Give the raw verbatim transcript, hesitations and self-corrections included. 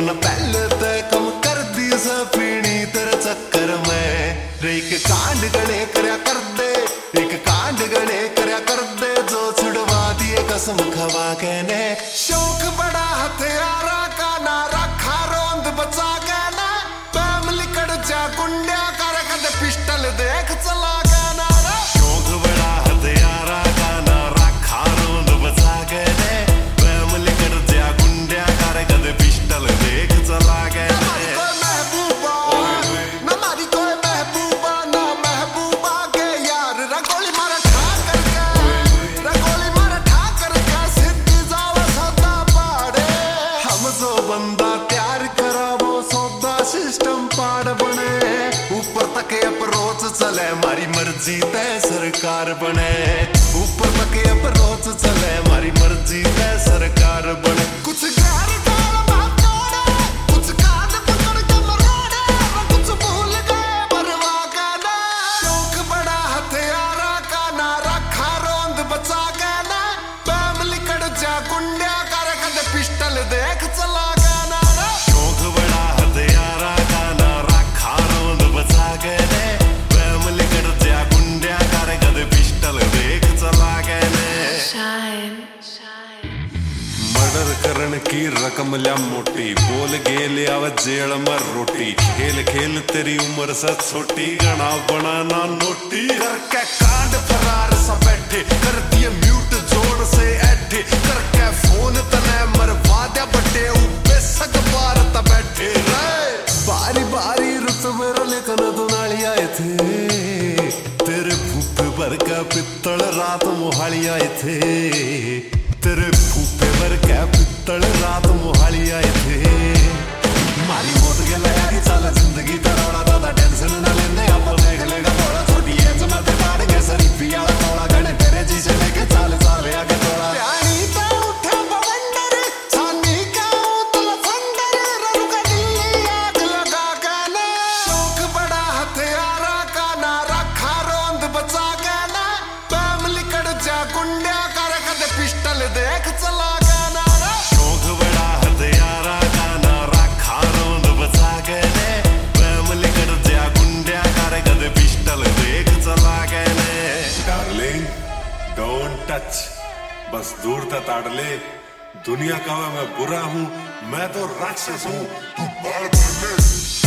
ना पहले ते कम कर दी सपीनी तेरे चक्कर में रे एक कांड गणे करया कर दे एक कांड गणे करया कर दे जो छुड़वा दिए कसम खवा के ने शौक बड़ा हथियारा का ना रखा रोंद बचा के ना फैमिली कड़ जा गुंडा कर कद पिस्टल देख चला के ना शौक बड़ा हथियारा का ना रखा रोंद बचा के ने फैमिली कड़ जा गुंडा कर कद पिस्टल देख चला के चले मारी मर्जी तय सरकार बने ऊपर तक अप्रोच चले मारी मर्जी तय सरकार बने कुछ गैर डाल बात तोड़े कुछ कान पकड़ के मरोड़े कुछ भूल गए परवाह का ना शौक बड़ा हथियारा का ना रखा रोंद बचा के ना फैमिली कड़ जा गुंडा कर कद पिस्टल देख चला के ना शौक बड़ा हथियारा का ना रखा रोंद बचा के ना मर्डर करन की रकम ल्या मोटी बोल गेल आव जेल में रोटी खेल खेल तेरी उम्र से छोटी गणा बनाना नोटी करके कांड फरार सा बैठे कर दिए म्यूट जोड़ से ऐठे करके फोन तने मरवा दे बटे ऊपे सग बार त बैठे बारी बारी रुत मेरे लेकिन दुनाली आए थे तेरे फूफे भर का पित्तल रात मोहाली आए थे तेरे फूफे भर का पित्तल रात मोहाली आए थे मारी मौत के लया की चाल जिंदगी तरोड़ा दादा टेंशन न लेने अब देख लेगा थोड़ा छोटी एज में ते बाढ़ के सरी पिया थोड़ा गणे तेरे जी से लेके चाल चाल आगे थोड़ा प्यानी पे उठा बवंडर सानी का उतल फंडर रुका दिल्ली आग लगा के ना शौक बड़ा हथियारा का ना रखा रोंद बचा के ना फैमिली कड़ जा गुंडा कर कद पिस्टल देख चला के ना शौक बड़ा हथियारा का ना रखा रोंद बचा के ने फैमिली कड़ जा गुंडा कर कद पिस्टल देख चला के ने डार्लिंग डोंट टच बस दूर तक ताड़ ले दुनिया का मैं बुरा हूँ मैं तो राक्षस हूँ तू बात कर ले